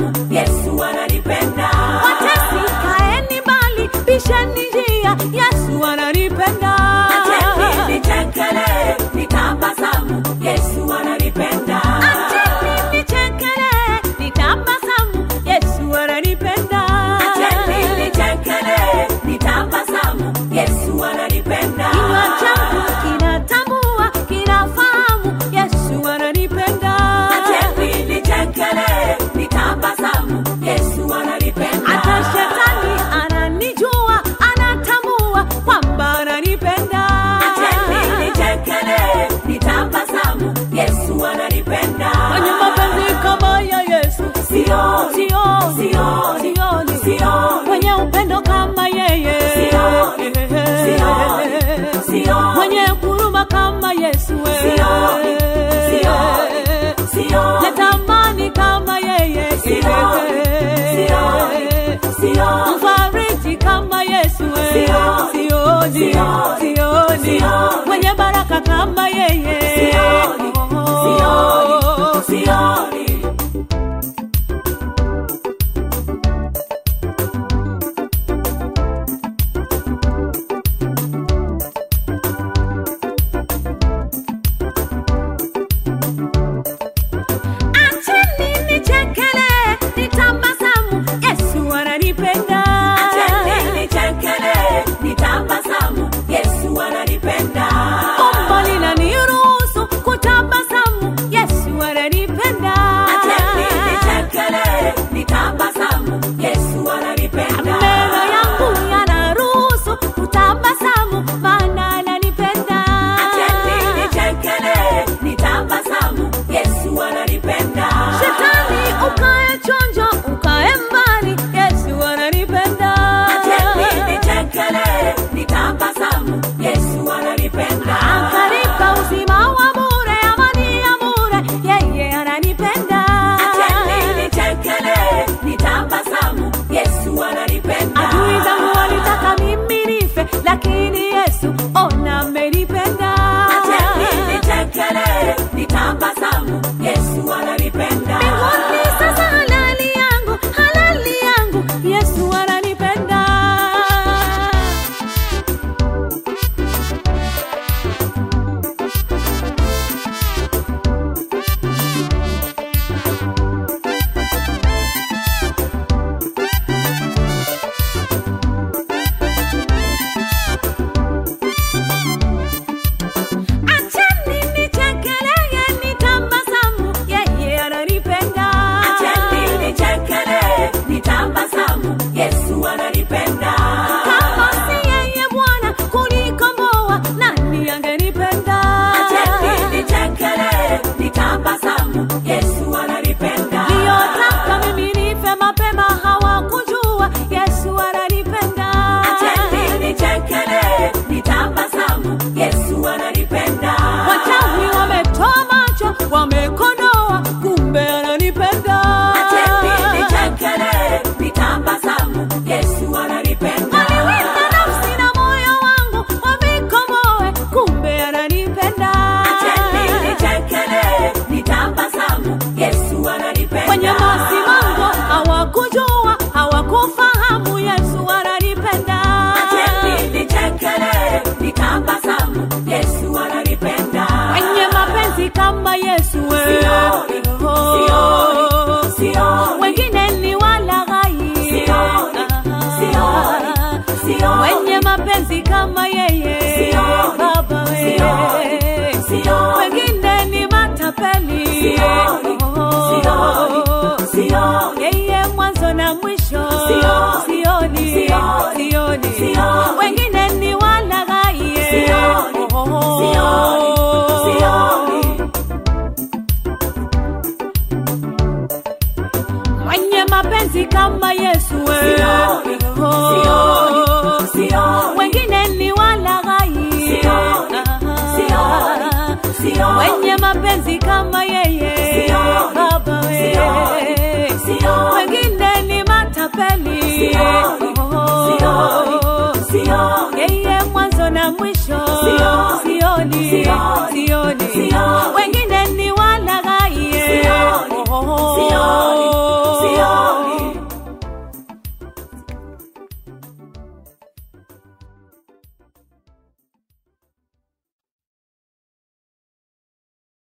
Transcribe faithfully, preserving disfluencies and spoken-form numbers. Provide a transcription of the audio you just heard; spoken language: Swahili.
tabasamu, Yesu ananipenda. Watesi kaeni mbali, bisheni njia, Yesu ananipenda. Acheni nichekele, nitabasamu, Yesu ananipenda. Acheni nichekele, nitabasamu, Yesu ananipenda. Acheni nichekele, nitabasamu, Yesu ananipenda. Kinywa changu kinatambua, kinafahamu, Yesu ananipenda. Acheni nichekele, nitabasamu, Yesu ananipenda. Hata shetani ananijua, anatambua kwamba ananipenda. Acheni nichekele, nitabasamu, Yesu ananipenda. Mwenye mapenzi kama ya Yesu Sioni, sioni, sioni, sioni, sioni. mwenye upendo kama yeye Sioni, sioni, sioni. mwenye huruma kama Yesu Sioni, sioni, sioni. natamani kama yeye Sioni, sioni, sioni. mfariji kama Yesu Sioni, sioni, sioni, sioni, sioni. mwenye baraka kama yeye Sioni, sioni, sioni. Acheni nichekele, nitabasamu, Yesu ananipenda. Acheni nichekele, nitabasamu, Yesu ananipenda. Umbo linaniruhusu kutabasamu, Yesu ananipenda. Acheni nichekele, nitabasamu, Yesu ananipenda. Meno yangu yanaruhusu kutabasamu, maana ananipenda. Acheni nichekele, nitabasamu, Yesu ananipenda. Shetani ukae chonjo, ukae mbali, Yesu ananipenda. Acheni nichekele, nitabasamu, Yesu ananipenda. Akanipa uzima wa bure, amani ya bure, yeye ananipenda. Acheni nichekele, nitabasamu, Yesu ananipenda. Adui zangu walitaka mimi nife, lakini Yesu ona amenipenda. Acheni nichekele, nitabasamu, Yesu ananipenda. Mbinguni sasa halali yangu, halali yangu, Yesu ananipenda. Acheni nichekele, nitabasamu, yeye ananipenda. Acheni nichekele, nitabasamu, Yesu ananipenda. Kama si yeye Bwana kunikomboa, nani angenipenda? Acheni nichekele, nitabasamu, Yesu ananipenda. Niliyotaka mimi nife mapema hawakujua, Yesu ananipenda. Acheni nichekele, nitabasamu, Yesu ananipenda. Wachawi wametoa macho, wamekodoa, kumbe ananipenda. Acheni nichekele, nitabasamu, Yesu ananipenda. Aliwinda nafsi na moyo wangu, wavikomboe, kumbe ananipenda. Acheni nichekele, nitabasamu, Yesu ananipenda. Wenye masimango hawakujua, hawakufahamu, Yesu ananipenda. Acheni nichekele, nitabasamu, Yesu ananipenda. Wenye mapenzi kama Yesu Sioni, sioni, sioni. wengine ni walaghai. Sioni, sioni, sioni. Wenye mapenzi kama yeye Sioni, Baba we. sioni, sioni. Wengine ni matapeli. Sioni, sioni, sioni. Yeye mwanzo na mwisho. Sioni, Sioni, sioni, sioni. sioni. Wengine ni walaghai. Sioni, sioni, sioni. Mwenye mapenzi kama Yesu Sioni, sioni, sioni. wengine ni walaghai. Sioni, sioni, sioni. Wenye mapenzi kama yeye Sioni, Baba we. sioni, sioni. Wengine ni matapeli. Sioni, sioni, sioni. Yeye mwanzo na mwisho. Sioni, Sioni, sioni.